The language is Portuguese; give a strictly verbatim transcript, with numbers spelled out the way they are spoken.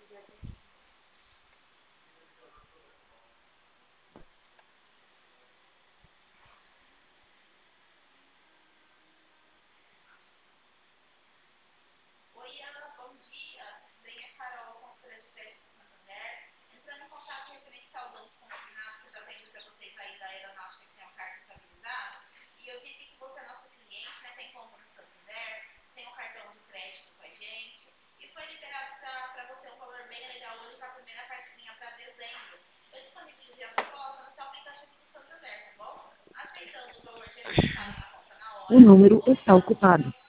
Oi, Ana, bom dia. Tudo bem? É Carol, consultora de crédito do Santander. Entrando em contato referente ao banco consignado, que eu já tenho para vocês aí da aeronáutica, que tem um cargo estabilizado. E eu vi aqui que você é nosso cliente, né? Tem conta no Santander, tem um cartão de crédito com a gente. E foi liberado para você um valor bem legal hoje com a primeira parcelinha para dezembro. Eu disponibilizei a proposta no seu aplicativo do Santander, tá bom? Aceitando o valor depositado na conta na O hora. número está ocupado.